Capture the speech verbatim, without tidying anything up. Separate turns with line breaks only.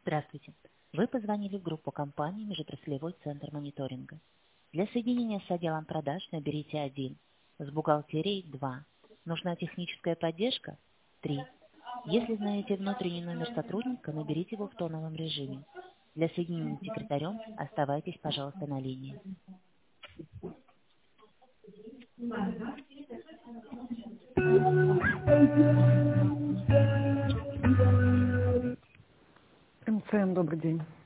Здравствуйте. Вы позвонили в группу компании «Межотраслевой центр мониторинга». Для соединения с отделом продаж наберите один, с бухгалтерией два. Нужна техническая поддержка? три. Если знаете внутренний номер сотрудника, наберите его в тоновом режиме. Для соединения с секретарем оставайтесь, пожалуйста, на линии.
МЦМ, добрый день.